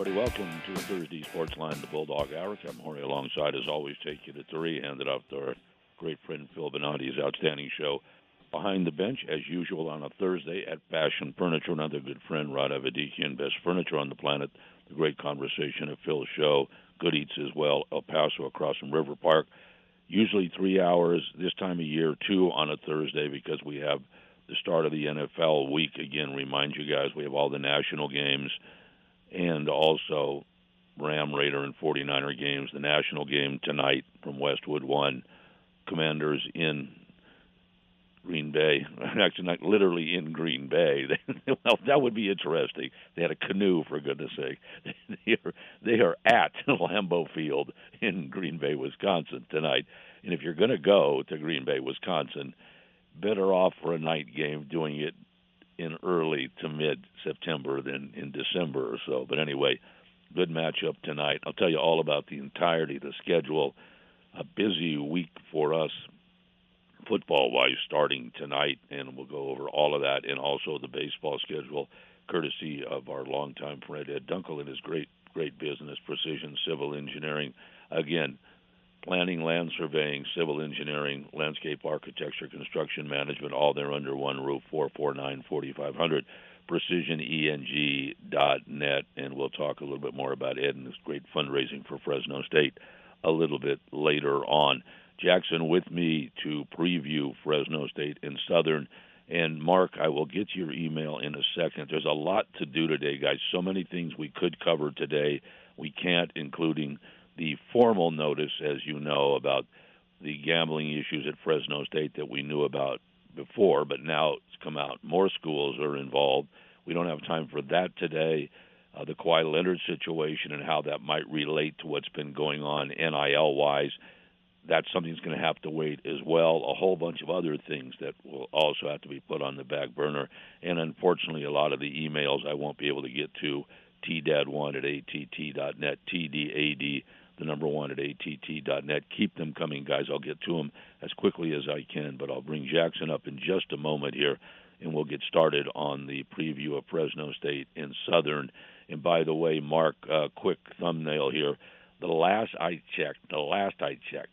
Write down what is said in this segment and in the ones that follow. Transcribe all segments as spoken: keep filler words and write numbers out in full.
everybody. Welcome to Thursday Sports Line, the Bulldog Hour. Kevin Horry alongside, as always, take you to three. Handed off to our great friend Phil Benatti's outstanding show, Behind the Bench, as usual, on a Thursday at Fashion Furniture. Another good friend, Rod Avedikian, best furniture on the planet. The great conversation at Phil's show. Good eats as well, El Paso across from River Park. Usually three hours this time of year, two on a Thursday, because we have the start of the N F L week. Again, remind you guys, we have all the national games and also Ram, Raider, and forty-niner games. The national game tonight from Westwood One, Commanders in Green Bay. Actually, not literally in Green Bay. Well, that would be interesting. They had a canoe, for goodness sake. They are, they are at Lambeau Field in Green Bay, Wisconsin tonight. And if you're going to go to Green Bay, Wisconsin, better off for a night game doing it in early to mid-September than in December or so. But anyway, good matchup tonight. I'll tell you all about the entirety of the schedule. A busy week for us football-wise starting tonight, and we'll go over all of that and also the baseball schedule, courtesy of our longtime friend Ed Dunkel and his great, great business, Precision Civil Engineering. Again, planning, land surveying, civil engineering, landscape architecture, construction management, all there under one roof, four four nine, four five zero zero, precision e n g dot net. And we'll talk a little bit more about Ed and his great fundraising for Fresno State a little bit later on. Jackson with me to preview Fresno State and Southern. And, Mark, I will get your email in a second. There's a lot to do today, guys. So many things we could cover today. We can't, including the formal notice, as you know, about the gambling issues at Fresno State that we knew about before, but now it's come out. More schools are involved. We don't have time for that today. Uh, the Kawhi Leonard situation and how that might relate to what's been going on N I L-wise, that's something that's going to have to wait as well. A whole bunch of other things that will also have to be put on the back burner. And unfortunately, a lot of the emails I won't be able to get to, T D A D one at A T T dot net, T D A D, the number one at A T T dot net. Keep them coming, guys. I'll get to them as quickly as I can, but I'll bring Jackson up in just a moment here, and we'll get started on the preview of Fresno State and Southern. And by the way, Mark, uh, quick thumbnail here. The last I checked, the last I checked,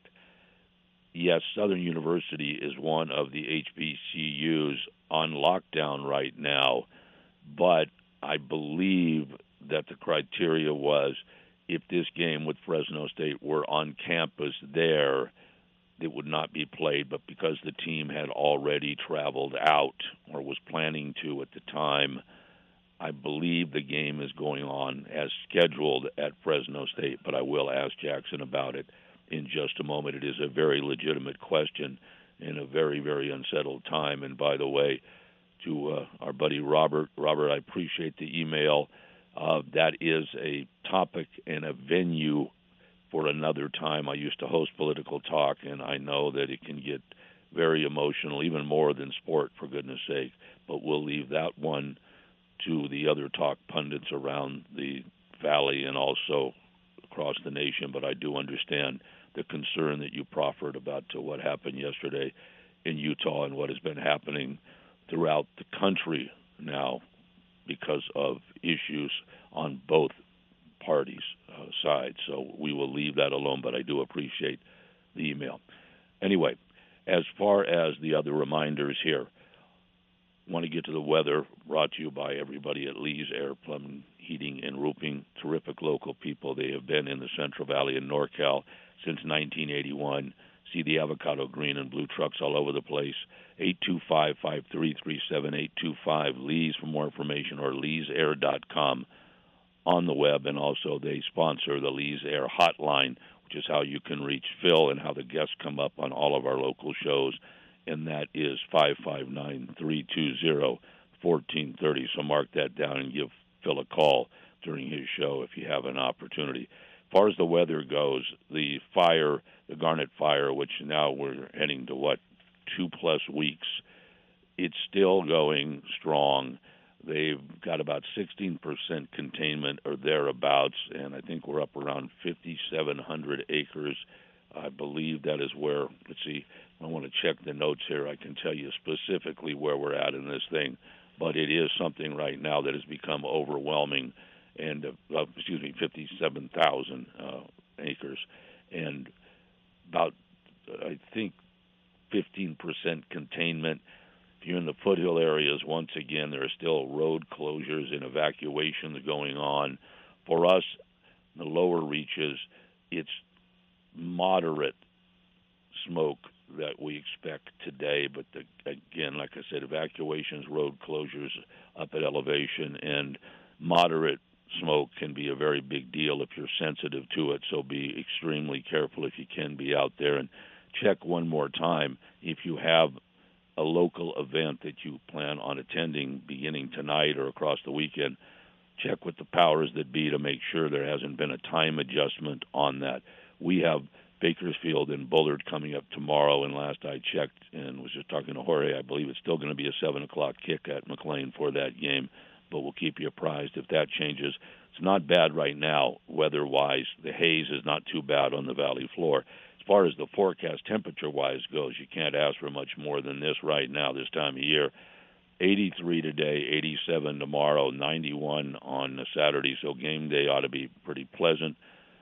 yes, Southern University is one of the H B C Us on lockdown right now, but I believe that the criteria was if this game with Fresno State were on campus there, it would not be played, but because the team had already traveled out or was planning to at the time, I believe the game is going on as scheduled at Fresno State, but I will ask Jackson about it in just a moment. It is a very legitimate question in a very, very unsettled time. And by the way, to uh, our buddy Robert, Robert, I appreciate the email. Uh, that is a topic and a venue for another time. I used to host Political Talk, and I know that it can get very emotional, even more than sport, for goodness sake. But we'll leave that one to the other talk pundits around the valley and also across the nation. But I do understand the concern that you proffered about to what happened yesterday in Utah and what has been happening throughout the country now because of issues on both parties' uh, sides. So we will leave that alone, but I do appreciate the email. Anyway, as far as the other reminders here, I want to get to the weather, brought to you by everybody at Lee's Air Plumbing, Heating, and Roofing. Terrific local people. They have been in the Central Valley and NorCal since nineteen eighty-one. See the avocado green and blue trucks all over the place. eight two five, five three three seven, eight two five, Lee's for more information, or lees air dot com on the web. And also they sponsor the Lee's Air Hotline, which is how you can reach Phil and how the guests come up on all of our local shows. And that is five five nine, three two zero, one four three zero. So mark that down and give Phil a call during his show if you have an opportunity. As far as the weather goes, the fire, the Garnet Fire, which now we're heading to, what, two-plus weeks, it's still going strong. They've got about sixteen percent containment or thereabouts, and I think we're up around fifty-seven hundred acres. I believe that is where, let's see, I want to check the notes here. I can tell you specifically where we're at in this thing, but it is something right now that has become overwhelming. and uh, excuse me, fifty-seven thousand uh, acres, and about I think fifteen percent containment. If you're in the foothill areas, once again, there are still road closures and evacuations going on. For us, the lower reaches, it's moderate smoke that we expect today, but the, again, like I said, evacuations, road closures up at elevation, and moderate smoke can be a very big deal if you're sensitive to it, so be extremely careful if you can be out there. And check one more time if you have a local event that you plan on attending beginning tonight or across the weekend. Check with the powers that be to make sure there hasn't been a time adjustment on that. We have Bakersfield and Bullard coming up tomorrow, and last I checked and was just talking to Jorge, I believe it's still going to be a seven o'clock kick at McLean for that game, but we'll keep you apprised if that changes. It's not bad right now weather-wise. The haze is not too bad on the valley floor. As far as the forecast temperature-wise goes, you can't ask for much more than this right now this time of year. eighty-three today, eighty-seven tomorrow, ninety-one on Saturday, so game day ought to be pretty pleasant.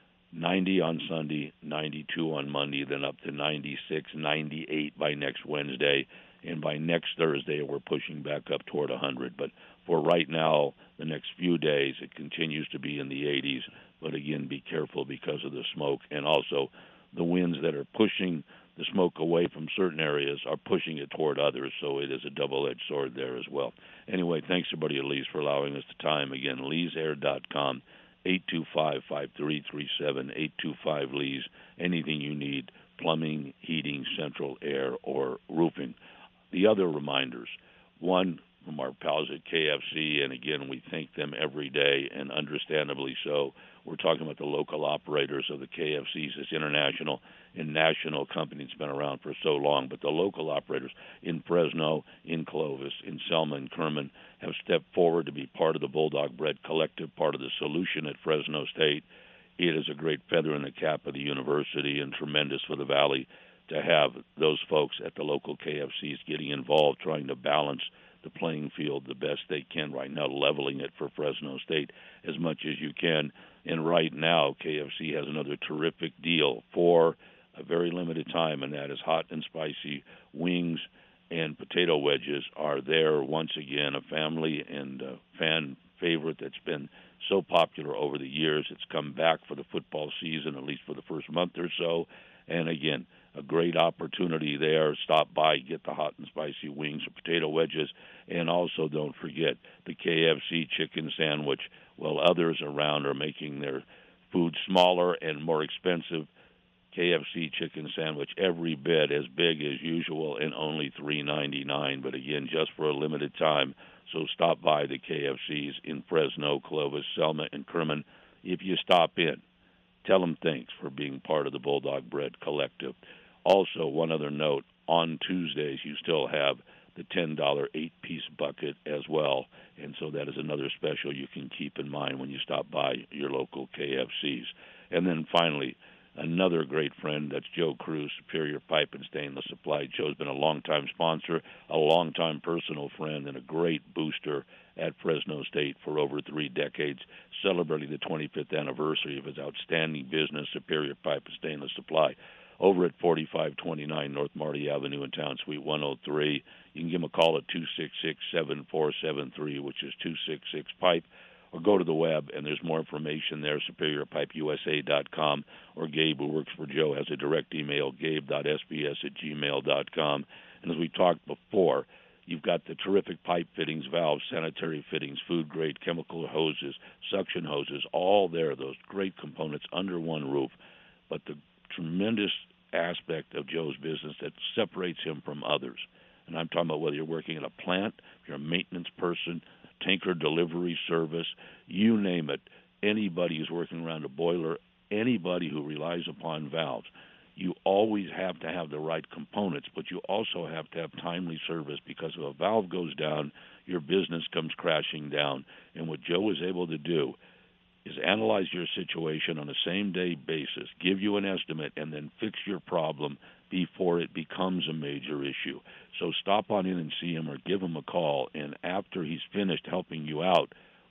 ninety on Sunday, ninety-two on Monday, then up to ninety-six, ninety-eight by next Wednesday, and by next Thursday we're pushing back up toward one hundred. But for right now, the next few days, it continues to be in the eighties, but again, be careful because of the smoke, and also the winds that are pushing the smoke away from certain areas are pushing it toward others, so it is a double-edged sword there as well. Anyway, thanks everybody at Lee's for allowing us the time. Again, lees air dot com, eight two five, five three three seven, eight two five Lees, anything you need, plumbing, heating, central air, or roofing. The other reminders, one from our pals at K F C, and again, we thank them every day, and understandably so. We're talking about the local operators of the K F Cs, this international and national company that's been around for so long, but the local operators in Fresno, in Clovis, in Selma, and Kerman have stepped forward to be part of the Bulldog Bread Collective, part of the solution at Fresno State. It is a great feather in the cap of the university and tremendous for the Valley to have those folks at the local K F Cs getting involved, trying to balance the playing field the best they can right now, leveling it for Fresno State as much as you can. And right now, K F C has another terrific deal for a very limited time, and that is hot and spicy wings and potato wedges are there once again, a family and a fan favorite that's been so popular over the years. It's come back for the football season, at least for the first month or so. And again, a great opportunity there. Stop by, get the hot and spicy wings or potato wedges, and also don't forget the K F C chicken sandwich. While others around are making their food smaller and more expensive, K F C chicken sandwich every bit as big as usual and only three ninety-nine. But again, just for a limited time. So stop by the K F Cs in Fresno, Clovis, Selma, and Kerman. If you stop in, tell them thanks for being part of the Bulldog Bread Collective. Also, one other note, on Tuesdays you still have the ten dollar eight-piece bucket as well, and so that is another special you can keep in mind when you stop by your local K F Cs. And then finally, another great friend, that's Joe Cruz, Superior Pipe and Stainless Supply. Joe's been a longtime sponsor, a longtime personal friend, and a great booster at Fresno State for over three decades, celebrating the twenty-fifth anniversary of his outstanding business, Superior Pipe and Stainless Supply, over at forty-five twenty-nine North Marty Avenue in town, Suite one oh three. You can give him a call at two six six, seven four seven three, which is two six six pipe, or go to the web, and there's more information there, superior pipe u s a dot com, or Gabe, who works for Joe, has a direct email, gabe dot s b s at gmail dot com. And as we talked before, you've got the terrific pipe fittings, valves, sanitary fittings, food-grade chemical hoses, suction hoses, all there, those great components under one roof. But the tremendous aspect of Joe's business that separates him from others, and I'm talking about whether you're working at a plant, if you're a maintenance person, tanker delivery service, you name it, anybody who's working around a boiler, anybody who relies upon valves, you always have to have the right components, but you also have to have timely service, because if a valve goes down, your business comes crashing down. And what Joe is able to do is analyze your situation on a same-day basis, give you an estimate, and then fix your problem before it becomes a major issue. So stop on in and see him or give him a call, and after he's finished helping you out,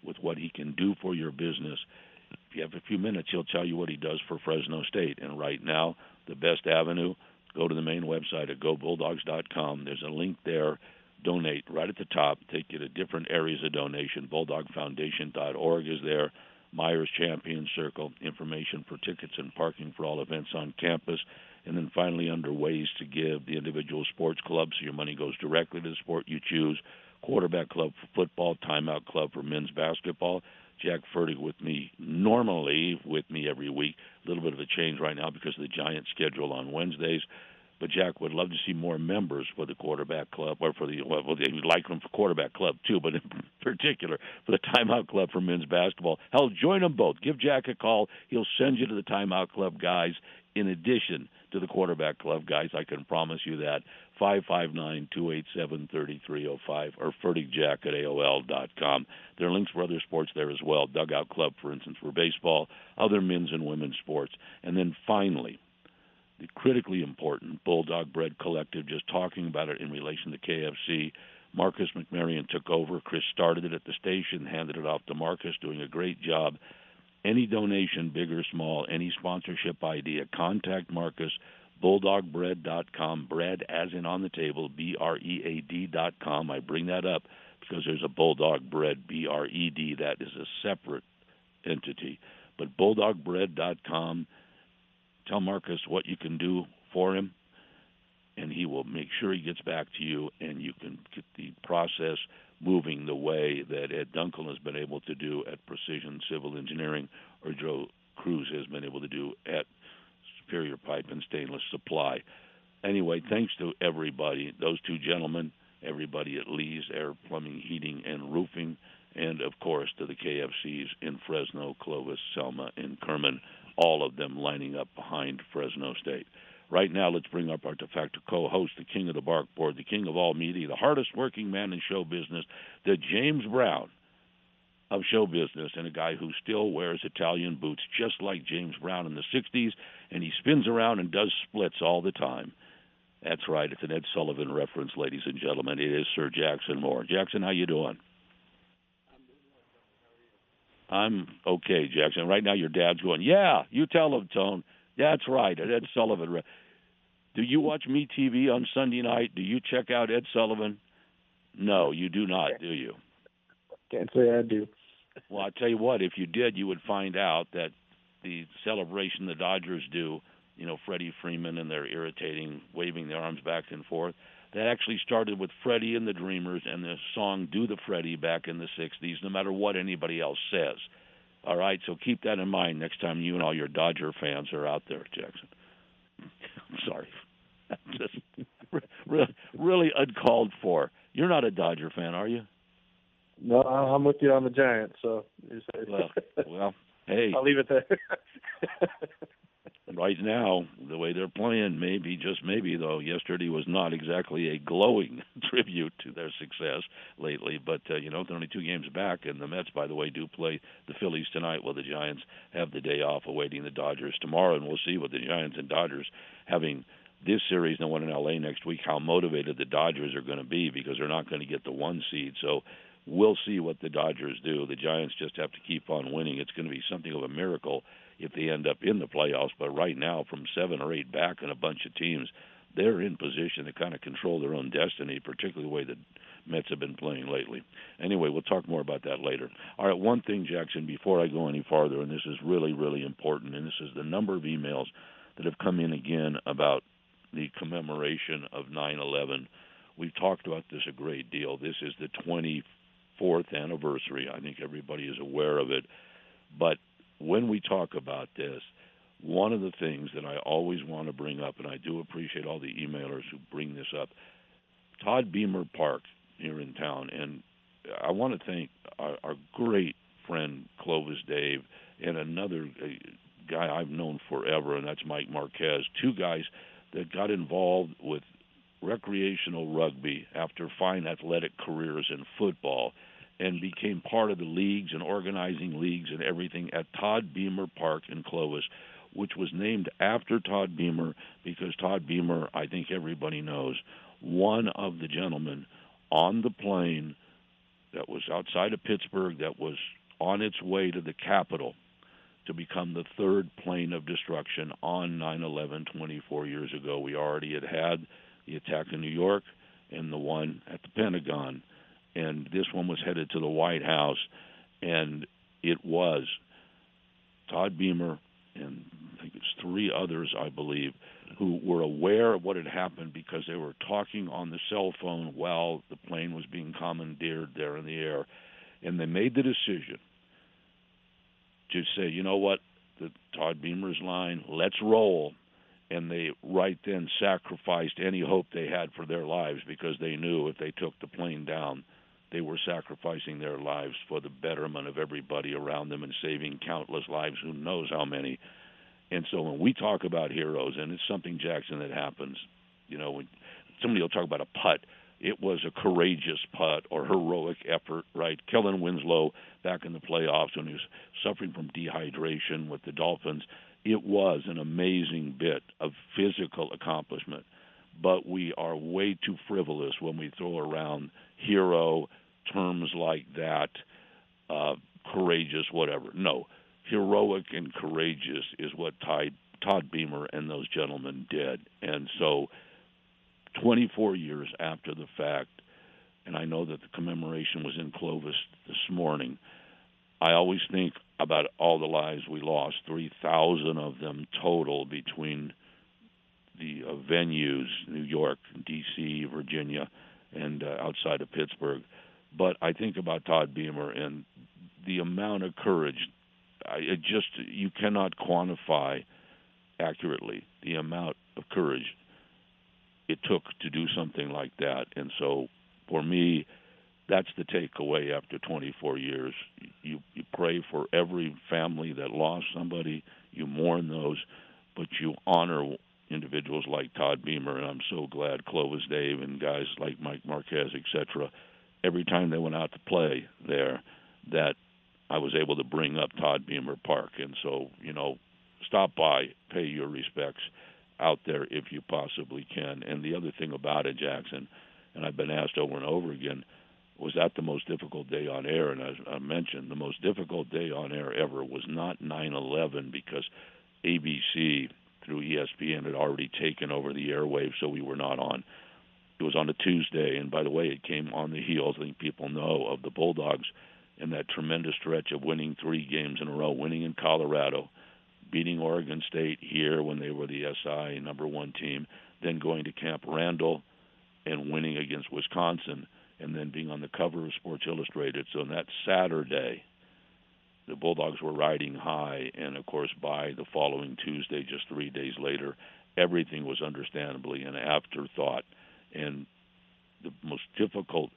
with what he can do for your business. If you have a few minutes, he'll tell you what he does for Fresno State. And right now, the best avenue, go to the main website at go bulldogs dot com. There's a link there. Donate right at the top. Take you to different areas of donation. bulldog foundation dot org is there. Myers Champion Circle, information for tickets and parking for all events on campus. And then finally, under ways to give, the individual sports clubs, so your money goes directly to the sport you choose. Quarterback club for football, timeout club for men's basketball. Jack Fertig with me, normally with me every week. A little bit of a change right now because of the Giants schedule on Wednesdays. But Jack would love to see more members for the quarterback club, or for the, well, they would like them for quarterback club too, but in particular for the timeout club for men's basketball. Hell, join them both. Give Jack a call. He'll send you to the timeout club guys in addition to the quarterback club guys. I can promise you that. five five nine, two eight seven, three three zero five or fertigjack at A O L dot com. There are links for other sports there as well. Dugout Club, for instance, for baseball, other men's and women's sports. And then finally, the critically important Bulldog Bread Collective, just talking about it in relation to K F C. Marcus McMarion took over. Chris started it at the station, handed it off to Marcus, doing a great job. Any donation, big or small, any sponsorship idea, contact Marcus, bulldog bread dot com, bread as in on the table, B R E A D dot com. I bring that up because there's a Bulldog Bread, B R E D, that is a separate entity. But bulldog bread dot com, tell Marcus what you can do for him, and he will make sure he gets back to you, and you can get the process moving the way that Ed Dunkel has been able to do at Precision Civil Engineering, or Joe Cruz has been able to do at Superior Pipe and Stainless Supply. Anyway, thanks to everybody, those two gentlemen, everybody at Lee's Air Plumbing, Heating, and Roofing, and, of course, to the K F Cs in Fresno, Clovis, Selma, and Kerman, all of them lining up behind Fresno State. Right now, let's bring up our de facto co-host, the king of the bark board, the king of all media, the hardest working man in show business, the James Brown of show business, and a guy who still wears Italian boots just like James Brown in the sixties, and he spins around and does splits all the time. That's right. It's an Ed Sullivan reference, ladies and gentlemen. It is Sir Jackson Moore. Jackson, how you doing? I'm okay, Jackson. Right now your dad's going, yeah, you tell him, Tone. That's right, Ed Sullivan. Do you watch MeTV on Sunday night? Do you check out Ed Sullivan? No, you do not, do you? Can't say I do. Well, I'll tell you what, if you did, you would find out that the celebration the Dodgers do, you know, Freddie Freeman, and they're irritating, waving their arms back and forth, that actually started with Freddie and the Dreamers and the song Do the Freddie back in the sixties, no matter what anybody else says. All right, so keep that in mind next time you and all your Dodger fans are out there, Jackson. I'm sorry. Just really, really uncalled for. You're not a Dodger fan, are you? No, I'm with you on the Giants, so you say. Well, well, hey. I'll leave it there. Right now, the way they're playing, maybe, just maybe, though, yesterday was not exactly a glowing tribute to their success lately. But, uh, you know, they're only two games back, and the Mets, by the way, do play the Phillies tonight, while the Giants have the day off awaiting the Dodgers tomorrow. And we'll see what the Giants and Dodgers, having this series and the one in L A next week, how motivated the Dodgers are going to be, because they're not going to get the one seed. So we'll see what the Dodgers do. The Giants just have to keep on winning. It's going to be something of a miracle if they end up in the playoffs. But right now, from seven or eight back and a bunch of teams, they're in position to kind of control their own destiny, particularly the way the Mets have been playing lately. Anyway, we'll talk more about that later. All right, one thing, Jackson, before I go any farther, and this is really, really important, and this is the number of emails that have come in again about the commemoration of nine eleven. We've talked about this a great deal. This is the twenty-fourth anniversary. I think everybody is aware of it. But when we talk about this, one of the things that I always want to bring up, and I do appreciate all the emailers who bring this up, Todd Beamer Park here in town, and I want to thank our, our great friend Clovis Dave and another uh, guy I've known forever, and that's Mike Marquez, two guys that got involved with recreational rugby after fine athletic careers in football, and became part of the leagues and organizing leagues and everything at Todd Beamer Park in Clovis, which was named after Todd Beamer because Todd Beamer, I think everybody knows, one of the gentlemen on the plane that was outside of Pittsburgh that was on its way to the Capitol to become the third plane of destruction on nine eleven twenty-four years ago. We already had had the attack in New York and the one at the Pentagon, and this one was headed to the White House, and it was Todd Beamer and I think it's three others, I believe, who were aware of what had happened because they were talking on the cell phone while the plane was being commandeered there in the air. And they made the decision to say, you know what, the Todd Beamer's line, let's roll. And they right then sacrificed any hope they had for their lives because they knew if they took the plane down, they were sacrificing their lives for the betterment of everybody around them and saving countless lives, who knows how many. And so when we talk about heroes, and it's something, Jackson, that happens, you know, when somebody will talk about a putt, it was a courageous putt or heroic effort, right? Kellen Winslow back in the playoffs when he was suffering from dehydration with the Dolphins, it was an amazing bit of physical accomplishment. But we are way too frivolous when we throw around hero terms like that, uh, courageous, whatever. No, heroic and courageous is what Todd, Todd Beamer and those gentlemen did. And so twenty-four years after the fact, and I know that the commemoration was in Clovis this morning, I always think about all the lives we lost, three thousand of them total between the uh, venues, New York, D C, Virginia, and uh, outside of Pittsburgh. But I think about Todd Beamer and the amount of courage. I, it just, you cannot quantify accurately the amount of courage it took to do something like that. And so for me, that's the takeaway after twenty-four years. You, you pray for every family that lost somebody, you mourn those, but you honor individuals like Todd Beamer, and I'm so glad Clovis Dave and guys like Mike Marquez, et cetera, every time they went out to play there, that I was able to bring up Todd Beamer Park. And so, you know, stop by, pay your respects out there if you possibly can. And the other thing about it, Jackson, and I've been asked over and over again, was that the most difficult day on air? And as I mentioned, the most difficult day on air ever was not nine eleven because A B C through E S P N had already taken over the airwaves, so we were not on. It was on a Tuesday, and by the way, it came on the heels, I think people know, of the Bulldogs and that tremendous stretch of winning three games in a row, winning in Colorado, beating Oregon State here when they were the S I number one team, then going to Camp Randall and winning against Wisconsin, and then being on the cover of Sports Illustrated. So on that Saturday, the Bulldogs were riding high, and, of course, by the following Tuesday, just three days later, everything was understandably an afterthought. And the most difficult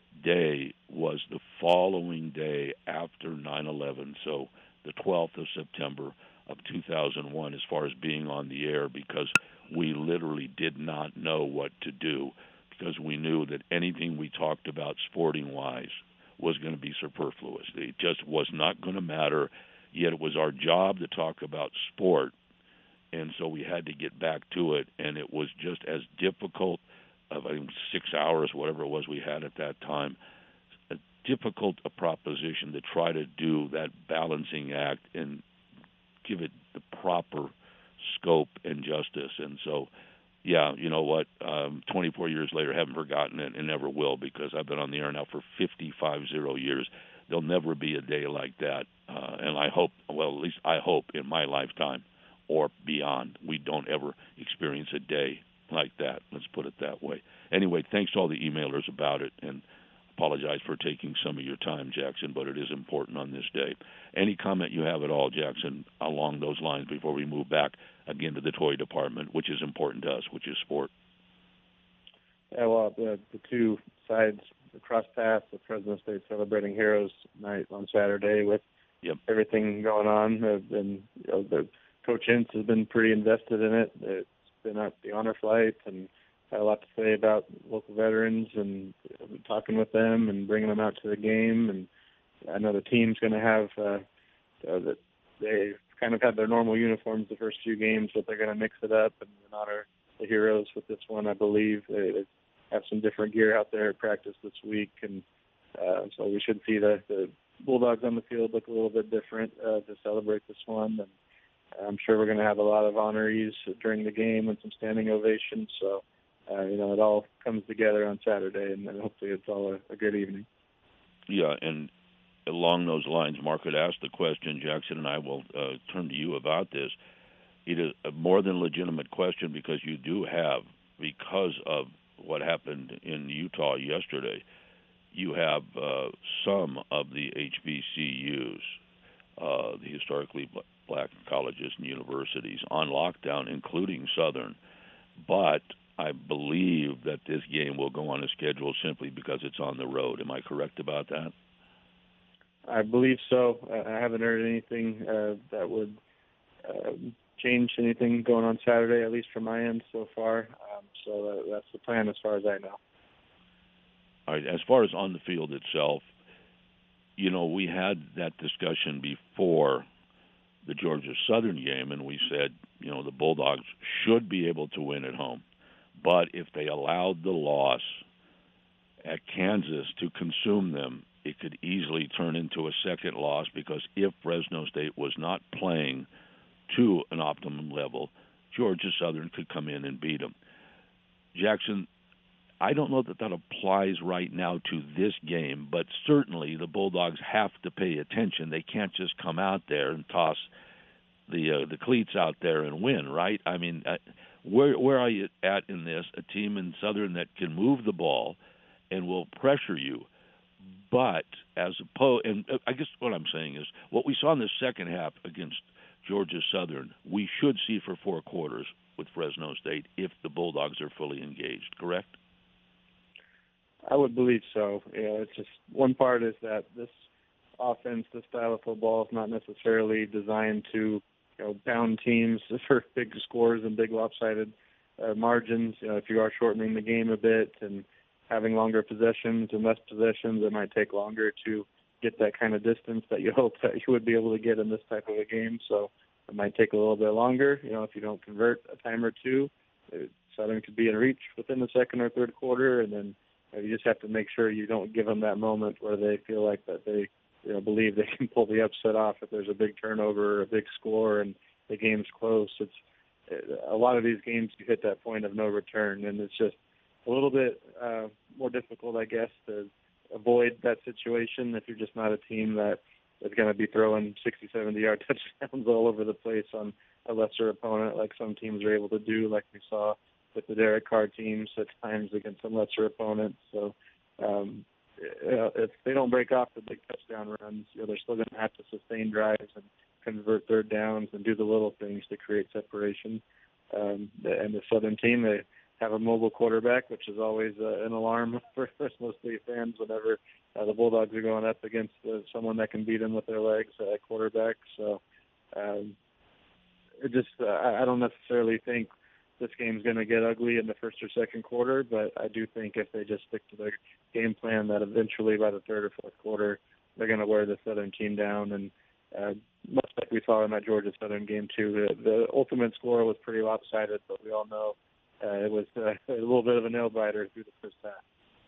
day was the following day after nine eleven, so the twelfth of September of two thousand one, as far as being on the air, because we literally did not know what to do, because we knew that anything we talked about sporting-wise was going to be superfluous. It just was not going to matter, yet it was our job to talk about sport, and so we had to get back to it, and it was just as difficult, of I think six hours, whatever it was we had at that time, a difficult a proposition to try to do that balancing act and give it the proper scope and justice. And so, yeah, you know what, um, twenty-four years later, haven't forgotten it and never will, because I've been on the air now for fifty-five zero years. There'll never be a day like that. Uh, and I hope, well, at least I hope in my lifetime or beyond, we don't ever experience a day like that. Let's put it that way. Anyway, thanks to all the emailers about it, and apologize for taking some of your time, Jackson, but it is important on this day. Any comment you have at all, Jackson, along those lines before we move back again to the toy department, which is important to us, which is sport? Yeah, well, the, the two sides, the cross paths, the Fresno State Celebrating Heroes night on Saturday with yep. everything going on. Have been, you know, the Coach Ince has been pretty invested in it. It's been at the honor flight and had a lot to say about local veterans and talking with them and bringing them out to the game. And I know the team's going to have uh, uh, that they kind of had their normal uniforms the first few games, but they're going to mix it up and honor the heroes with this one. I believe they have some different gear out there at practice this week, and Uh, so we should see the, the Bulldogs on the field look a little bit different uh, to celebrate this one. And I'm sure we're going to have a lot of honorees during the game and some standing ovations. So, uh, you know, it all comes together on Saturday, and, and hopefully it's all a, a good evening. Yeah, and along those lines, Mark had asked the question, Jackson and I will uh, turn to you about this. It is a more than legitimate question because you do have, because of what happened in Utah yesterday, you have uh, some of the H B C Us, uh, the historically black colleges and universities, on lockdown, including Southern. But I believe that this game will go on a schedule simply because it's on the road. Am I correct about that? I believe so. Uh, I haven't heard anything uh, that would uh, change anything going on Saturday, at least from my end so far. Um, so uh, that's the plan as far as I know. All right. As far as on the field itself, you know, we had that discussion before the Georgia Southern game, and we said, you know, the Bulldogs should be able to win at home. But if they allowed the loss at Kansas to consume them, it could easily turn into a second loss because if Fresno State was not playing to an optimum level, Georgia Southern could come in and beat them. Jackson, I don't know that that applies right now to this game, but certainly the Bulldogs have to pay attention. They can't just come out there and toss the uh, the cleats out there and win, right? I mean, uh, where where are you at in this? A team in Southern that can move the ball and will pressure you, but as opposed, and I guess what I'm saying is what we saw in the second half against Georgia Southern, we should see for four quarters with Fresno State if the Bulldogs are fully engaged, correct? I would believe so. You know, it's just one part is that this offense, this style of football, is not necessarily designed to, you know, pound teams for big scores and big lopsided uh, margins. You know, if you are shortening the game a bit and having longer possessions and less possessions, it might take longer to get that kind of distance that you hope that you would be able to get in this type of a game. So it might take a little bit longer. You know, if you don't convert a time or two, it, Southern could be in reach within the second or third quarter, and then you just have to make sure you don't give them that moment where they feel like that they, you know, believe they can pull the upset off if there's a big turnover or a big score and the game's close. It's a lot of these games you hit that point of no return, and it's just a little bit uh, more difficult, I guess, to avoid that situation if you're just not a team that is going to be throwing sixty, seventy-yard touchdowns all over the place on a lesser opponent like some teams are able to do, like we saw with the Derek Carr teams at times against some lesser opponents. So um, if they don't break off the big touchdown runs, you know, they're still going to have to sustain drives and convert third downs and do the little things to create separation. Um, and the Southern team, they have a mobile quarterback, which is always uh, an alarm for Fresno State fans whenever uh, the Bulldogs are going up against uh, someone that can beat them with their legs at uh, quarterback. So um, it just uh, I don't necessarily think this game's going to get ugly in the first or second quarter, but I do think if they just stick to their game plan that eventually by the third or fourth quarter, they're going to wear the Southern team down. And uh, much like we saw in that Georgia Southern game, too, the, the ultimate score was pretty lopsided, but we all know uh, it was uh, a little bit of a nail-biter through the first half.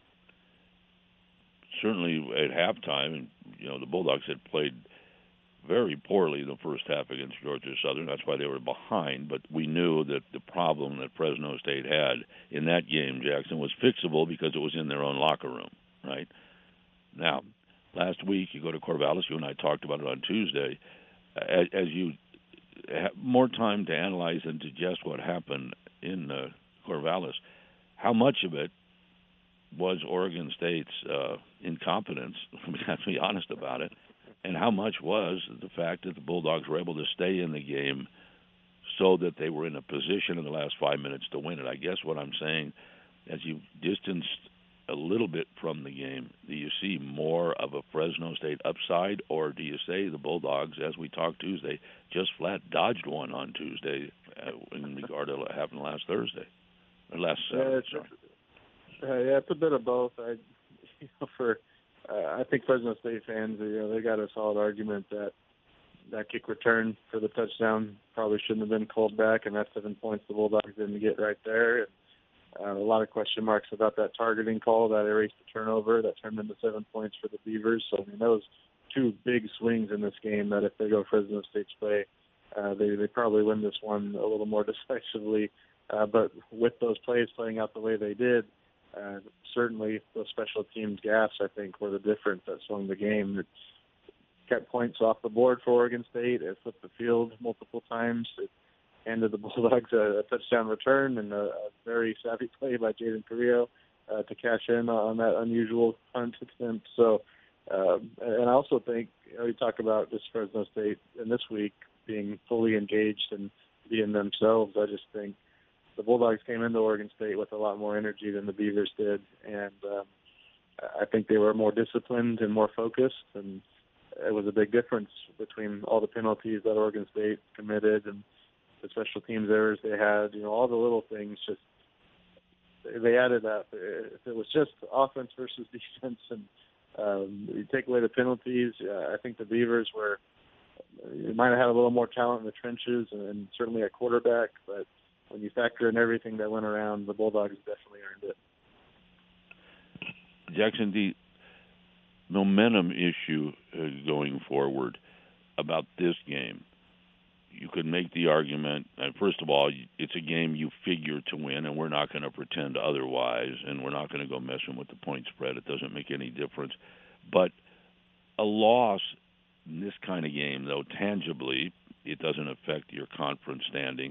Certainly at halftime, and you know the Bulldogs had played very poorly the first half against Georgia Southern. That's why they were behind. But we knew that the problem that Fresno State had in that game, Jackson, was fixable because it was in their own locker room, right? Now, last week you go to Corvallis. You and I talked about it on Tuesday. As, as you have more time to analyze and digest what happened in uh, Corvallis, how much of it was Oregon State's uh, incompetence? We have to be honest about it. And how much was the fact that the Bulldogs were able to stay in the game so that they were in a position in the last five minutes to win it? I guess what I'm saying, as you distanced a little bit from the game, do you see more of a Fresno State upside, or do you say the Bulldogs, as we talked Tuesday, just flat dodged one on Tuesday uh, in regard to what happened last Thursday? Or last Saturday, yeah, it's, sorry. Uh, yeah, it's a bit of both. I, you know, for Uh, I think Fresno State fans, you know, they got a solid argument that that kick return for the touchdown probably shouldn't have been called back, and that's seven points the Bulldogs didn't get right there. And, Uh, a lot of question marks about that targeting call that erased the turnover that turned into seven points for the Beavers. So, I mean, that was two big swings in this game that if they go Fresno State's way, uh, they, they probably win this one a little more decisively. Uh, but with those plays playing out the way they did, uh, certainly those special teams gaffes, I think, were the difference that swung the game. It kept points off the board for Oregon State. It flipped the field multiple times. It handed the Bulldogs a, a touchdown return and a, a very savvy play by Jaden Carrillo uh, to cash in on that unusual punt attempt. So, um, and I also think, you know, you talk about this Fresno State in this week being fully engaged and being themselves. I just think the Bulldogs came into Oregon State with a lot more energy than the Beavers did, and um, I think they were more disciplined and more focused, and it was a big difference between all the penalties that Oregon State committed and the special teams errors they had, you know, all the little things. Just they added up. If it was just offense versus defense, and um, you take away the penalties, uh, I think the Beavers were you might have had a little more talent in the trenches and, and certainly at quarterback. But when you factor in everything that went around, the Bulldogs definitely earned it. Jackson, the momentum issue uh, going forward about this game. You could make the argument, uh, first of all, it's a game you figure to win, and we're not going to pretend otherwise, and we're not going to go messing with the point spread. It doesn't make any difference. But a loss in this kind of game, though, tangibly, it doesn't affect your conference standing.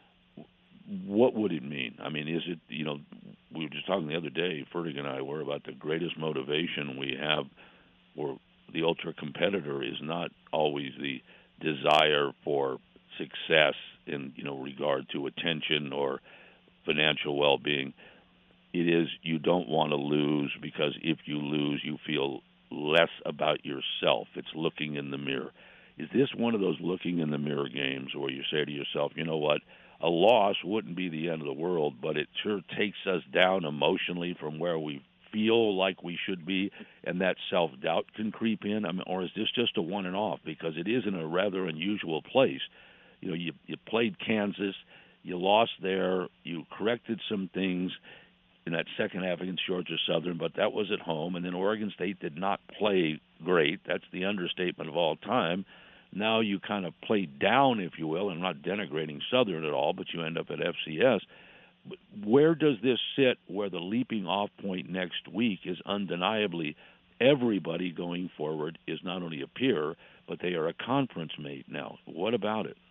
What would it mean? I mean, is it, you know, we were just talking the other day, Fertig and I were, about the greatest motivation we have for the ultra competitor is not always the desire for success in, you know, regard to attention or financial well-being. It is you don't want to lose, because if you lose, you feel less about yourself. It's looking in the mirror. Is this one of those looking in the mirror games where you say to yourself, you know what, a loss wouldn't be the end of the world, but it sure takes us down emotionally from where we feel like we should be, and that self-doubt can creep in? I mean, or is this just a one and off? Because it is in a rather unusual place. You know, you, you played Kansas, you lost there, you corrected some things in that second half against Georgia Southern, but that was at home, and then Oregon State did not play great. That's the understatement of all time. Now you kind of played down, if you will. I'm not denigrating Southern at all, but you end up at F C S. Where does this sit where the leaping off point next week is undeniably everybody going forward is not only a peer, but they are a conference mate now? What about it?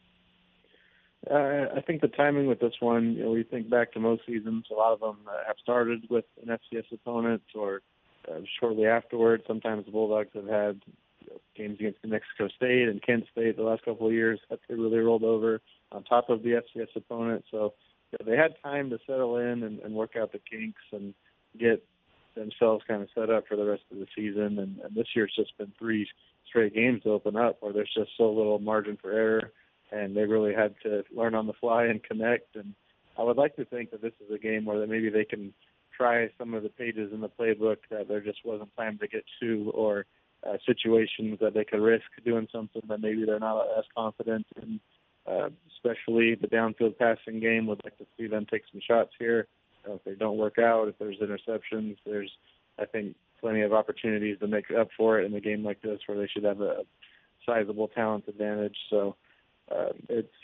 Uh, I think the timing with this one, you know, we think back to most seasons, a lot of them uh, have started with an F C S opponent or uh, shortly afterwards. Sometimes the Bulldogs have had you know, games against New Mexico State and Kent State the last couple of years that they really rolled over on top of the F C S opponent. So you know, they had time to settle in and, and work out the kinks and get themselves kind of set up for the rest of the season. And, and this year's just been three straight games to open up where there's just so little margin for error, and they really had to learn on the fly and connect. And I would like to think that this is a game where maybe they can try some of the pages in the playbook that there just wasn't time to get to, or uh, situations that they could risk doing something that maybe they're not as confident in, uh, especially the downfield passing game. Would like to see them take some shots here. Uh, if they don't work out, if there's interceptions, there's, I think, plenty of opportunities to make up for it in a game like this where they should have a sizable talent advantage. So, Uh, it's.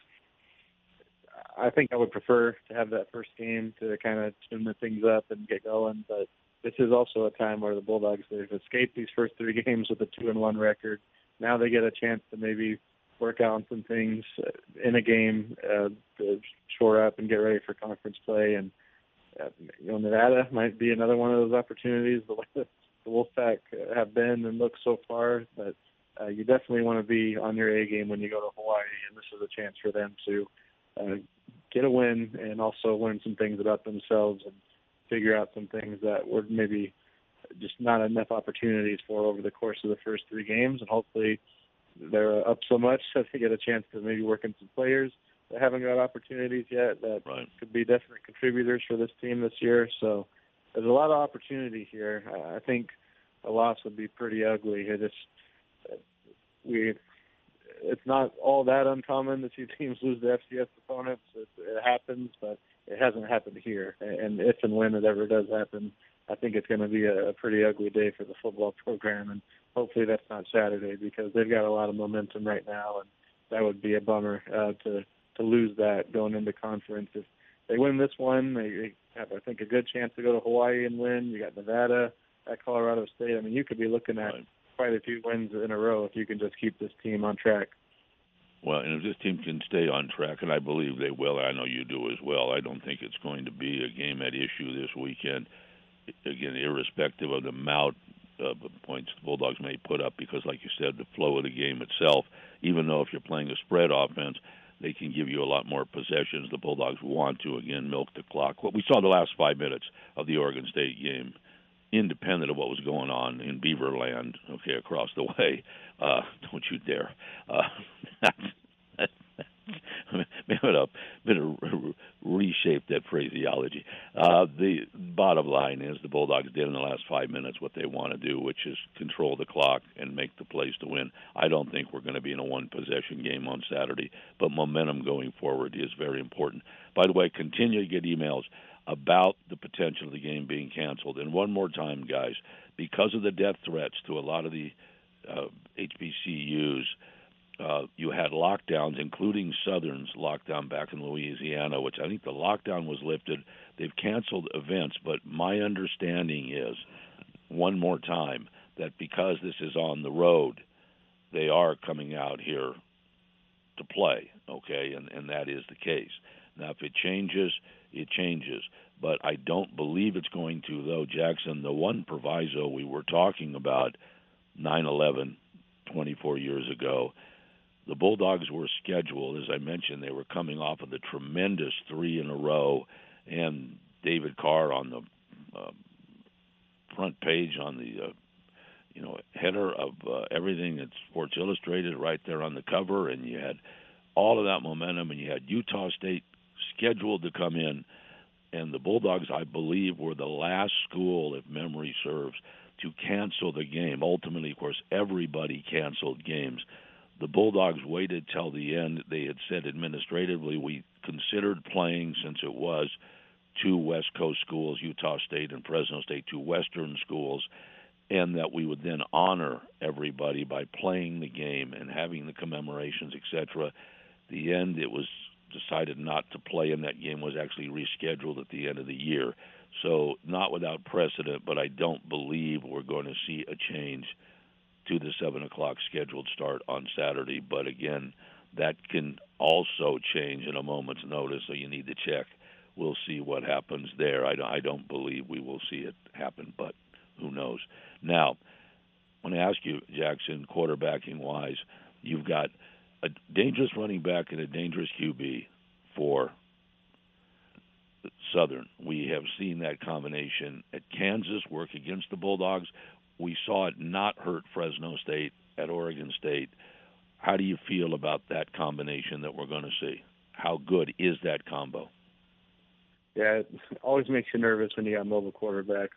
I think I would prefer to have that first game to kind of tune the things up and get going. But this is also a time where the Bulldogs, they've escaped these first three games with a two and one record. Now they get a chance to maybe work out on some things in a game uh, to shore up and get ready for conference play. And uh, you know, Nevada might be another one of those opportunities. The way the Wolfpack have been and look so far, but. Uh, you definitely want to be on your A game when you go to Hawaii, and this is a chance for them to uh, get a win and also learn some things about themselves and figure out some things that were maybe just not enough opportunities for over the course of the first three games. And hopefully they're up so much that they get a chance to maybe work in some players that haven't got opportunities yet that right. could be definite contributors for this team this year. So there's a lot of opportunity here. I think a loss would be pretty ugly. It just We, it's not all that uncommon to see teams lose to F C S opponents. It, it happens, but it hasn't happened here. And if and when it ever does happen, I think it's going to be a, a pretty ugly day for the football program. And hopefully that's not Saturday, because they've got a lot of momentum right now, and that would be a bummer uh, to to lose that going into conference. If they win this one, they, they have, I think, a good chance to go to Hawaii and win. You got Nevada at Colorado State. I mean, you could be looking at right. quite a few wins in a row if you can just keep this team on track. Well, and if this team can stay on track, and I believe they will, I know you do as well, I don't think it's going to be a game at issue this weekend. Again, irrespective of the amount of points the Bulldogs may put up, because, like you said, the flow of the game itself, even though if you're playing a spread offense, they can give you a lot more possessions. The Bulldogs want to, again, milk the clock. What we saw the last five minutes of the Oregon State game, independent of what was going on in Beaverland, okay, across the way, uh, don't you dare. Uh, better, better reshape that phraseology. Uh, the bottom line is the Bulldogs did in the last five minutes what they want to do, which is control the clock and make the plays to win. I don't think we're going to be in a one-possession game on Saturday, but momentum going forward is very important. By the way, continue to get emails about the potential of the game being canceled. And one more time, guys, because of the death threats to a lot of the uh, H B C Us, uh, you had lockdowns, including Southern's lockdown back in Louisiana, which I think the lockdown was lifted. They've canceled events, but my understanding is, one more time, that because this is on the road, they are coming out here to play, okay, and, and that is the case. Now, if it changes, it changes. But I don't believe it's going to, though, Jackson. The one proviso we were talking about, nine eleven, twenty-four years ago, the Bulldogs were scheduled, as I mentioned, they were coming off of the tremendous three in a row, and David Carr on the uh, front page on the uh, you know header of uh, everything at Sports Illustrated right there on the cover, and you had all of that momentum, and you had Utah State scheduled to come in, and the Bulldogs, I believe, were the last school, if memory serves, to cancel the game. Ultimately, of course, everybody canceled games. The Bulldogs waited till the end. They had said administratively we considered playing, since it was two West Coast schools, Utah State and Fresno State, two Western schools, and that we would then honor everybody by playing the game and having the commemorations, et cetera. The end, it was decided not to play, and that game was actually rescheduled at the end of the year. So not without precedent, but I don't believe we're going to see a change to the seven o'clock scheduled start on Saturday. But again, that can also change in a moment's notice, so you need to check. We'll see what happens there. I don't, I don't believe we will see it happen, but who knows. Now, I want to ask you, Jackson, quarterbacking-wise, you've got a dangerous running back and a dangerous Q B for Southern. We have seen that combination at Kansas work against the Bulldogs. We saw it not hurt Fresno State at Oregon State. How do you feel about that combination that we're going to see? How good is that combo? Yeah, it always makes you nervous when you got mobile quarterbacks.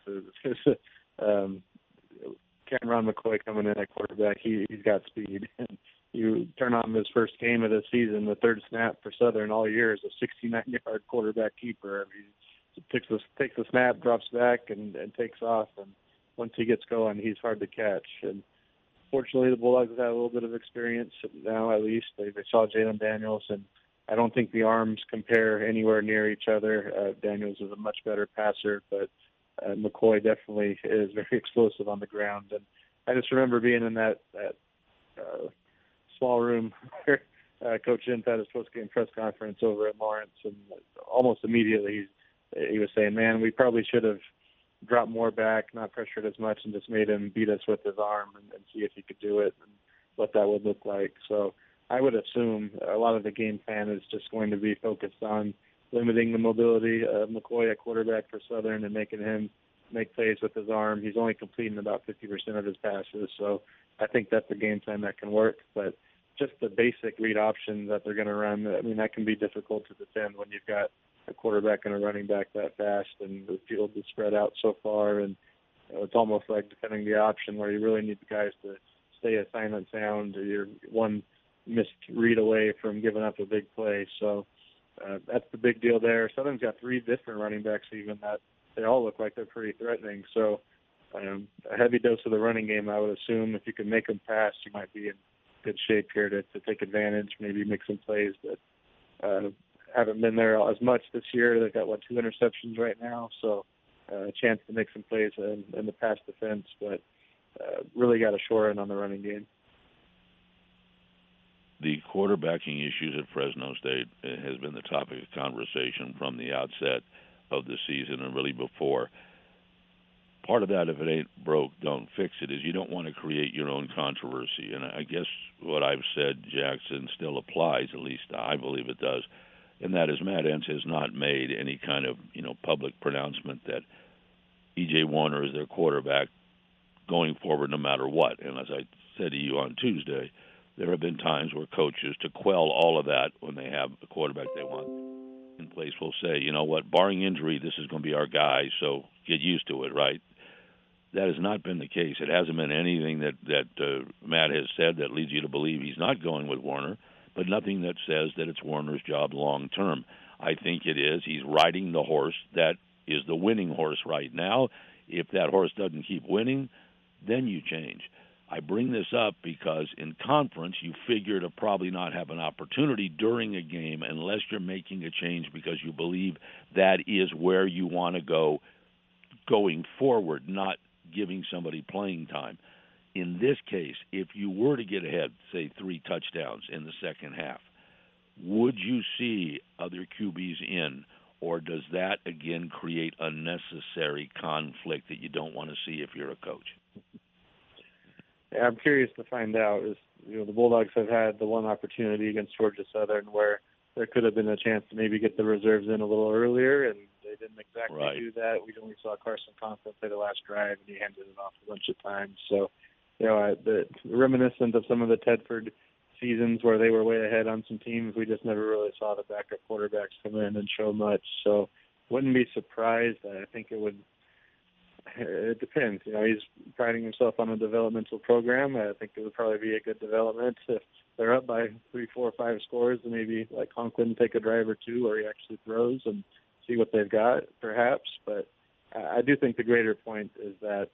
um, Cameron McCoy coming in at quarterback, he, he's got speed. You turn on his first game of the season, the third snap for Southern all year is a sixty-nine-yard quarterback keeper. I mean, he takes the takes the snap, drops back, and, and takes off. And once he gets going, he's hard to catch. And fortunately, the Bulldogs have had a little bit of experience now. At least they, they saw Jalen Daniels, and I don't think the arms compare anywhere near each other. Uh, Daniels is a much better passer, but uh, McCoy definitely is very explosive on the ground. And I just remember being in that that. Uh, small room where uh, Coach Ince had his post-game press conference over at Lawrence, and almost immediately he, he was saying, man, we probably should have dropped more back, not pressured as much, and just made him beat us with his arm and, and see if he could do it and what that would look like. So I would assume a lot of the game plan is just going to be focused on limiting the mobility of McCoy at quarterback for Southern and making him make plays with his arm. He's only completing about fifty percent of his passes, so I think that's a game plan that can work. But just the basic read option that they're going to run, I mean, that can be difficult to defend when you've got a quarterback and a running back that fast and the field is spread out so far. And you know, it's almost like defending the option where you really need the guys to stay assignment sound. You're one missed read away from giving up a big play. So uh, that's the big deal there. Southern's got three different running backs even that they all look like they're pretty threatening. So um, a heavy dose of the running game, I would assume. If you can make them pass, you might be in good shape here to, to take advantage, maybe make some plays that uh, haven't been there as much this year. They've got, what, two interceptions right now, so uh, a chance to make some plays in, in the pass defense, but uh, really got to shore in on the running game. The quarterbacking issues at Fresno State has been the topic of conversation from the outset of the season and really before. Part of that, if it ain't broke, don't fix it, is you don't want to create your own controversy. And I guess what I've said, Jackson, still applies, at least I believe it does, and that is Matt Entz has not made any kind of, you know, public pronouncement that E J Warner is their quarterback going forward no matter what. And as I said to you on Tuesday, there have been times where coaches, to quell all of that when they have a quarterback they want in place, will say, you know what, barring injury, this is going to be our guy, so get used to it, right? That has not been the case. It hasn't been anything that, that uh, Matt has said that leads you to believe he's not going with Warner, but nothing that says that it's Warner's job long term. I think it is. He's riding the horse that is the winning horse right now. If that horse doesn't keep winning, then you change. I bring this up because in conference, you figure to probably not have an opportunity during a game unless you're making a change because you believe that is where you want to go going forward, not giving somebody playing time. In this case, if you were to get ahead, say three touchdowns in the second half, would you see other Q Bs in, or does that, again, create unnecessary conflict that you don't want to see if you're a coach? Yeah, I'm curious to find out. Is, you know, the Bulldogs have had the one opportunity against Georgia Southern where there could have been a chance to maybe get the reserves in a little earlier, and they didn't exactly right. do that. We only saw Carson Conklin play the last drive, and he handed it off a bunch of times. So, you know, I, the, reminiscent of some of the Tedford seasons where they were way ahead on some teams, we just never really saw the backup quarterbacks come in and show much. So, wouldn't be surprised. I think it would. It depends. You know, he's priding himself on a developmental program. I think it would probably be a good development if they're up by three, four, five scores, and maybe like Conklin take a drive or two where he actually throws and see what they've got, perhaps. But I do think the greater point is that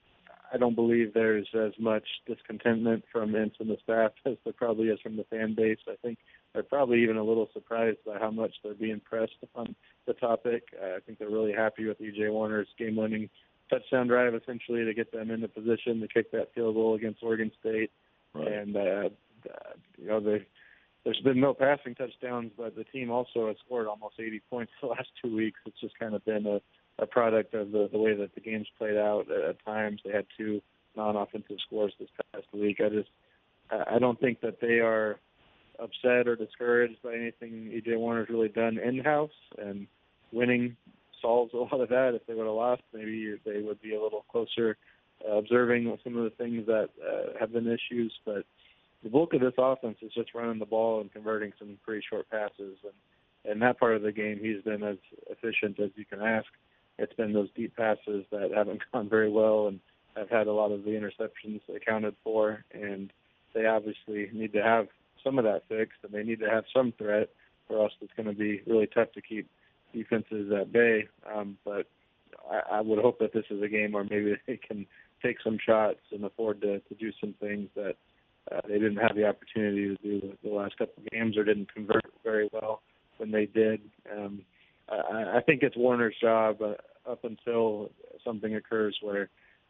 I don't believe there's as much discontentment from Entz and the staff as there probably is from the fan base. I think they're probably even a little surprised by how much they're being pressed on the topic. I think they're really happy with E J Warner's game-winning touchdown drive, essentially, to get them into position to kick that field goal against Oregon State. Right. And, uh, uh, you know, they, there's been no passing touchdowns, but the team also has scored almost eighty points the last two weeks. It's just kind of been a, a product of the, the way that the game's played out. At, at times, they had two non-offensive scores this past week. I just, I don't think that they are upset or discouraged by anything E J Warner's really done in-house, and winning solves a lot of that. If they would have lost, maybe they would be a little closer uh, observing some of the things that uh, have been issues. But the bulk of this offense is just running the ball and converting some pretty short passes. And in that part of the game, he's been as efficient as you can ask. It's been those deep passes that haven't gone very well and have had a lot of the interceptions accounted for. And they obviously need to have some of that fixed, and they need to have some threat, or else it's going to be really tough to keep defenses at bay, um, but I, I would hope that this is a game where maybe they can take some shots and afford to, to do some things that uh, they didn't have the opportunity to do the last couple of games, or didn't convert very well when they did. Um, I, I think it's Warner's job uh, up until something occurs where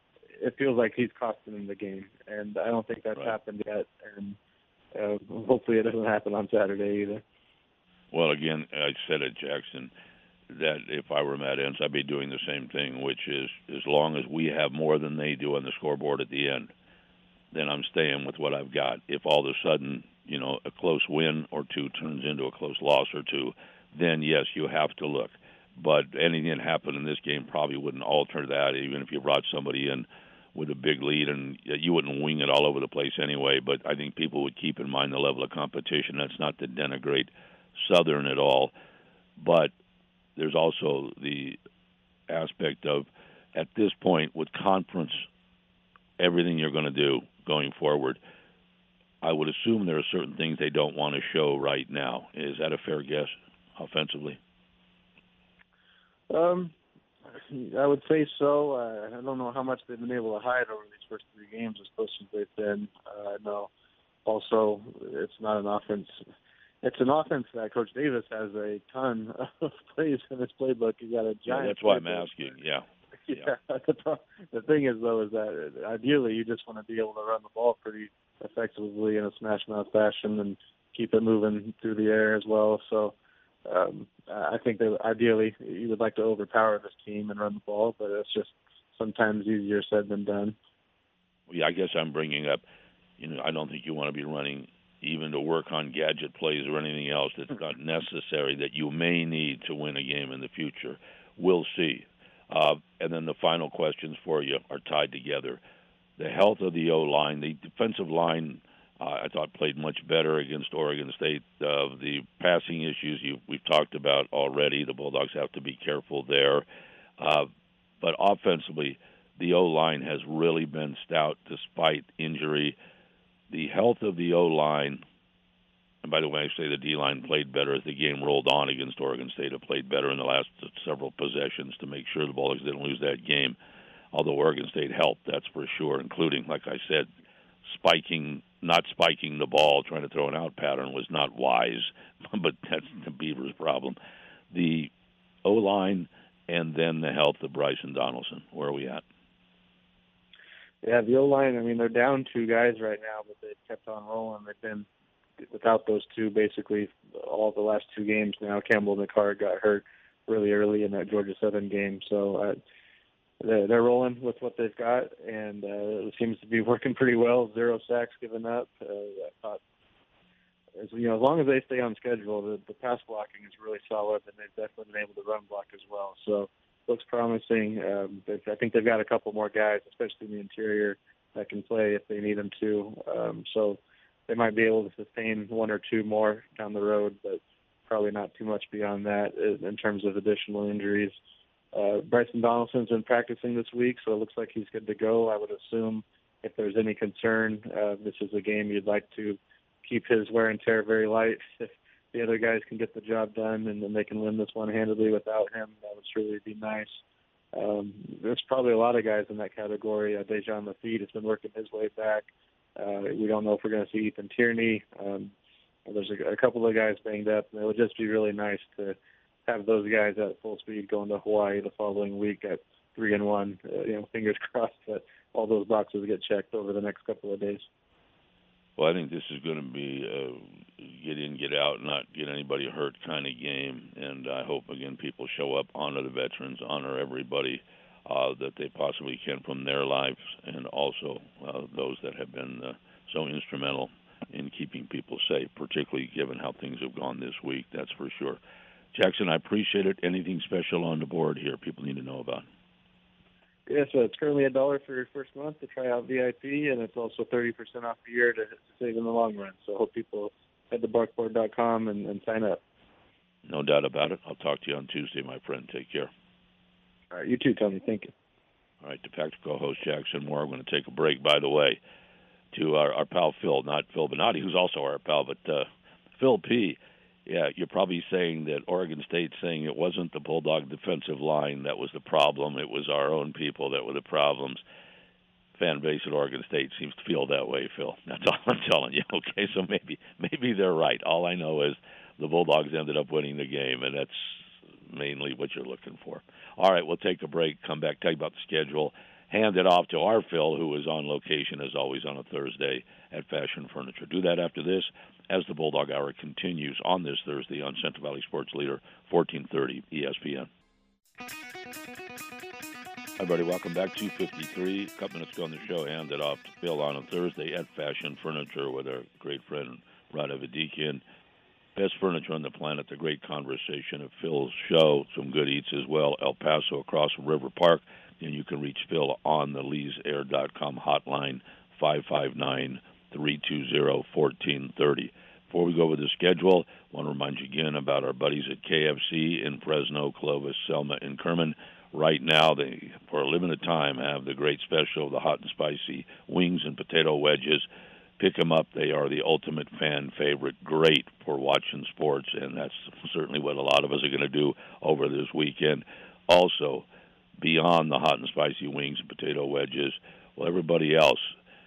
it feels like he's costing them the game, and I don't think that's right. happened yet, and uh, hopefully it doesn't happen on Saturday either. Well, again, I said it, Jackson, that if I were Matt Entz, I'd be doing the same thing, which is as long as we have more than they do on the scoreboard at the end, then I'm staying with what I've got. If all of a sudden, you know, a close win or two turns into a close loss or two, then, yes, you have to look. But anything that happened in this game probably wouldn't alter that, even if you brought somebody in with a big lead, and you wouldn't wing it all over the place anyway. But I think people would keep in mind the level of competition. That's not to denigrate Southern at all, but there's also the aspect of, at this point, with conference, everything you're going to do going forward, I would assume there are certain things they don't want to show right now. Is that a fair guess? offensively? Um, I would say so. Uh, I don't know how much they've been able to hide over these first three games, as close as they've been. Uh, I know. Also, it's not an offense. It's an offense that Coach Davis has a ton of plays in his playbook. He got a giant. Yeah, that's why I'm playbook. asking. Yeah. Yeah. yeah. The thing is, though, is that ideally you just want to be able to run the ball pretty effectively in a smash mouth fashion and keep it moving through the air as well. So um, I think that ideally you would like to overpower this team and run the ball, but it's just sometimes easier said than done. Yeah, I guess I'm bringing up, you know, I don't think you want to be running even to work on gadget plays or anything else that's not necessary that you may need to win a game in the future. We'll see. Uh, and then the final questions for you are tied together. The health of the O-line, the defensive line, uh, I thought played much better against Oregon State. Uh, the passing issues you, we've talked about already. The Bulldogs have to be careful there. Uh, but offensively, the O-line has really been stout despite injury. The health of the O-line, and by the way, I say the D-line played better as the game rolled on against Oregon State. It played better in the last several possessions to make sure the Bulldogs didn't lose that game. Although Oregon State helped, that's for sure, including, like I said, spiking, not spiking the ball, trying to throw an out pattern was not wise, but that's the Beavers' problem. The O-line and then the health of Bryson Donaldson. Where are we at? Yeah, the O-line, I mean, they're down two guys right now, but they've kept on rolling. They've been without those two basically all the last two games now. Campbell McCart got hurt really early in that Georgia Southern game, so uh, they're, they're rolling with what they've got, and uh, it seems to be working pretty well. Zero sacks given up. Uh, I thought, as you know, as long as they stay on schedule, the, the pass blocking is really solid, and they've definitely been able to run block as well. So looks promising. Um, I think they've got a couple more guys, especially in the interior, that can play if they need them to. Um, so they might be able to sustain one or two more down the road, but probably not too much beyond that in terms of additional injuries. Uh, Bryson Donaldson's been practicing this week, so it looks like he's good to go. I would assume if there's any concern, uh, this is a game you'd like to keep his wear and tear very light. If the other guys can get the job done and then they can win this one handedly without him, that would surely be nice. Um, there's probably a lot of guys in that category. Uh, Dejan Lafitte has been working his way back. Uh, we don't know if we're going to see Ethan Tierney. Um, there's a, a couple of guys banged up, and it would just be really nice to have those guys at full speed going to Hawaii the following week at three and one. Uh, you know, fingers crossed that all those boxes get checked over the next couple of days. Well, I think this is going to be a get in, get out, not get anybody hurt kind of game. And I hope, again, people show up, honor the veterans, honor everybody uh, that they possibly can from their lives, and also uh, those that have been uh, so instrumental in keeping people safe, particularly given how things have gone this week, that's for sure. Jackson, I appreciate it. Anything special on the board here people need to know about? Yeah, so it's currently a dollar for your first month to try out V I P, and it's also thirty percent off the year to, to save in the long run. So I hope people head to barkboard dot com and, and sign up. No doubt about it. I'll talk to you on Tuesday, my friend. Take care. All right, you too, Tony. Thank you. All right, Defacto host Jackson Moore. I'm going to take a break, by the way, to our, our pal Phil, not Phil Benatti, who's also our pal, but uh, Phil P. Yeah, you're probably saying that Oregon State saying it wasn't the Bulldog defensive line that was the problem. It was our own people that were the problems. Fan base at Oregon State seems to feel that way, Phil. That's all I'm telling you. Okay, so maybe maybe they're right. All I know is the Bulldogs ended up winning the game, and that's mainly what you're looking for. All right, we'll take a break, come back, tell you about the schedule, hand it off to our Phil, who is on location, as always, on a Thursday at Fashion Furniture. Do that after this, as the Bulldog Hour continues on this Thursday on Central Valley Sports Leader, fourteen thirty E S P N. Hi, everybody. Welcome back. two fifty-three. A couple minutes ago on the show, handed off to Phil on a Thursday at Fashion Furniture with our great friend Rada Vadikian. Best furniture on the planet. The great conversation of Phil's show. Some good eats as well. El Paso across from River Park. And you can reach Phil on the lees air dot com hotline, five five nine, three two zero, one four three zero. Before we go over the schedule, I want to remind you again about our buddies at K F C in Fresno, Clovis, Selma, and Kerman. Right now, they, for a limited time, have the great special, the hot and spicy wings and potato wedges. Pick them up. They are the ultimate fan favorite. Great for watching sports, and that's certainly what a lot of us are going to do over this weekend. Also, beyond the hot and spicy wings and potato wedges, well, everybody else,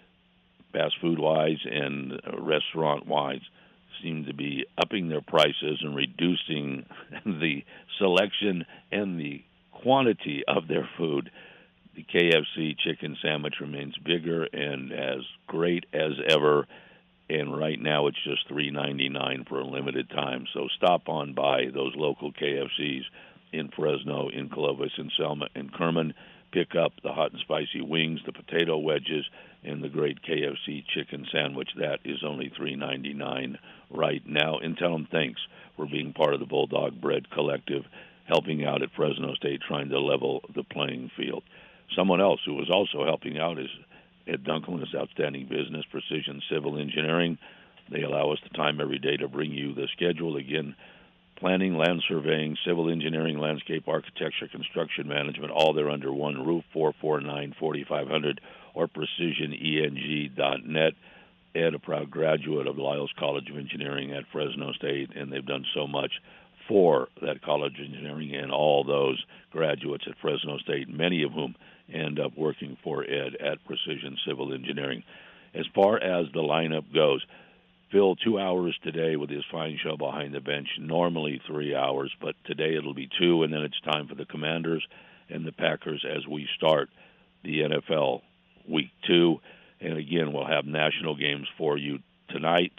fast food-wise and restaurant-wise, seem to be upping their prices and reducing the selection and the quantity of their food. The K F C chicken sandwich remains bigger and as great as ever, and right now it's just three ninety-nine for a limited time. So stop on by those local K F Cs in Fresno, in Clovis, in Selma, and Kerman. Pick up the hot and spicy wings, the potato wedges, and the great K F C chicken sandwich. That is only three ninety-nine right now. And tell them thanks for being part of the Bulldog Bread Collective, helping out at Fresno State, trying to level the playing field. Someone else who is also helping out is Ed Dunkel and his outstanding business, Precision Civil Engineering. They allow us the time every day to bring you the schedule. Again, planning, land surveying, civil engineering, landscape architecture, construction management, all there under one roof, four four nine, four five zero zero or precision e n g dot net. Ed, a proud graduate of Lyles College of Engineering at Fresno State, and they've done so much for that College of Engineering and all those graduates at Fresno State, many of whom end up working for Ed at Precision Civil Engineering. As far as the lineup goes, Phil, two hours today with his fine show Behind the Bench, normally three hours, but today it'll be two, and then it's time for the Commanders and the Packers as we start the N F L Week two. And again, we'll have national games for you tonight,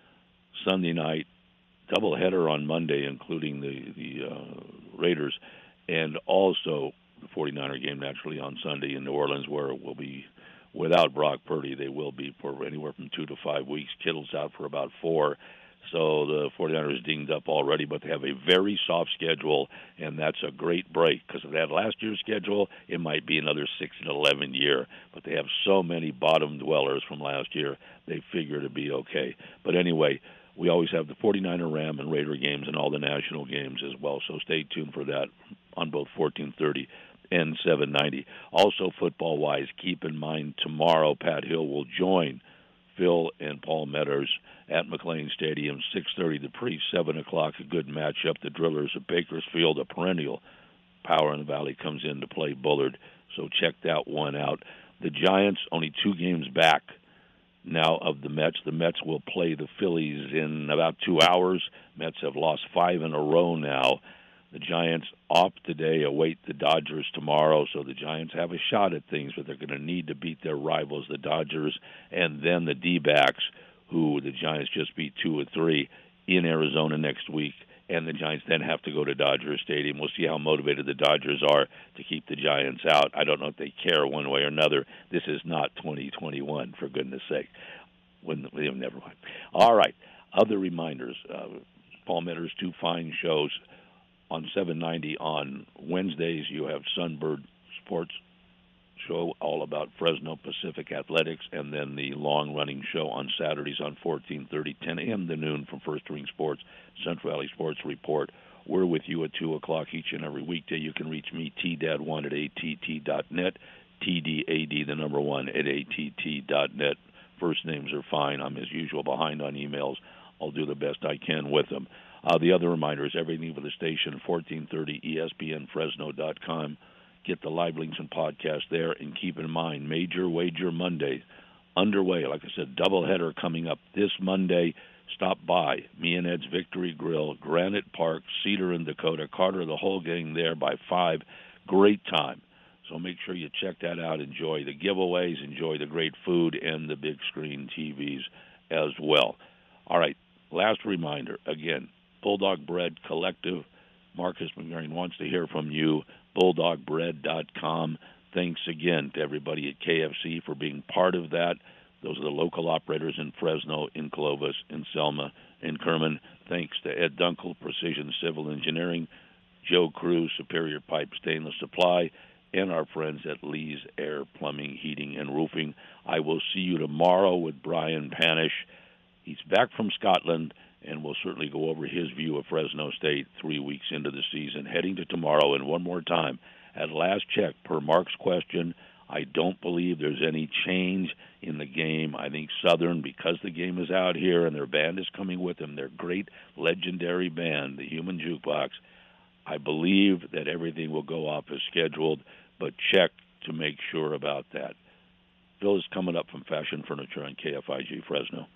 Sunday night, doubleheader on Monday, including the, the uh, Raiders, and also the forty-niner game naturally on Sunday in New Orleans, where it will be without Brock Purdy. They will be for anywhere from two to five weeks. Kittle's out for about four. So the forty-niners dinged up already, but they have a very soft schedule, and that's a great break because if they had last year's schedule, it might be another six and eleven year. But they have so many bottom dwellers from last year, they figure to be okay. But anyway, we always have the forty-niner, Ram, and Raider games and all the national games as well, so stay tuned for that on both fourteen thirty and seven ninety. Also, football-wise, keep in mind tomorrow Pat Hill will join Phil and Paul Metters at McLean Stadium, six thirty the pre, seven o'clock, a good matchup. The Drillers of Bakersfield, a perennial power in the Valley, comes in to play Bullard, so check that one out. The Giants, only two games back now of the Mets. The Mets will play the Phillies in about two hours. Mets have lost five in a row now. The Giants off today, await the Dodgers tomorrow, so the Giants have a shot at things, but they're going to need to beat their rivals, the Dodgers, and then the D-backs, who the Giants just beat two or three in Arizona next week, and the Giants then have to go to Dodger Stadium. We'll see how motivated the Dodgers are to keep the Giants out. I don't know if they care one way or another. This is not twenty twenty-one, for goodness sake. When, never mind. All right, other reminders. Uh, Paul Metters, two fine shows. On seven ninety on Wednesdays, you have Sunbird Sports Show, all about Fresno Pacific Athletics, and then the long-running show on Saturdays on fourteen thirty, ten a.m. to noon from First Ring Sports, Central Valley Sports Report. We're with you at two o'clock each and every weekday. You can reach me, T D A D one, at A T T dot net, T D A D, the number one, at A T T dot net. First names are fine. I'm, as usual, behind on emails. I'll do the best I can with them. Uh, the other reminder is everything for the station, fourteen thirty E S P N Fresno dot com. Get the live links and podcast there, and keep in mind, Major Wager Monday underway. Like I said, doubleheader coming up this Monday. Stop by me and Ed's Victory Grill, Granite Park, Cedar and Dakota, Carter, the whole gang there by five. Great time. So make sure you check that out. Enjoy the giveaways, enjoy the great food, and the big screen T Vs as well. All right, last reminder, again, Bulldog Bread Collective. Marcus McMarion wants to hear from you. bulldog bread dot com. Thanks again to everybody at K F C for being part of that. Those are the local operators in Fresno, in Clovis, in Selma, in Kerman. Thanks to Ed Dunkel, Precision Civil Engineering, Joe Cruz, Superior Pipe Stainless Supply, and our friends at Lee's Air Plumbing, Heating, and Roofing. I will see you tomorrow with Brian Panish. He's back from Scotland, and we'll certainly go over his view of Fresno State three weeks into the season, heading to tomorrow. And one more time, at last check, per Mark's question, I don't believe there's any change in the game. game. I think Southern, because the game is out here and their band is coming with them, their great legendary band, the Human Jukebox, I believe that everything will go off as scheduled, but check to make sure about that. Phil is coming up from Fashion Furniture on K F I G Fresno.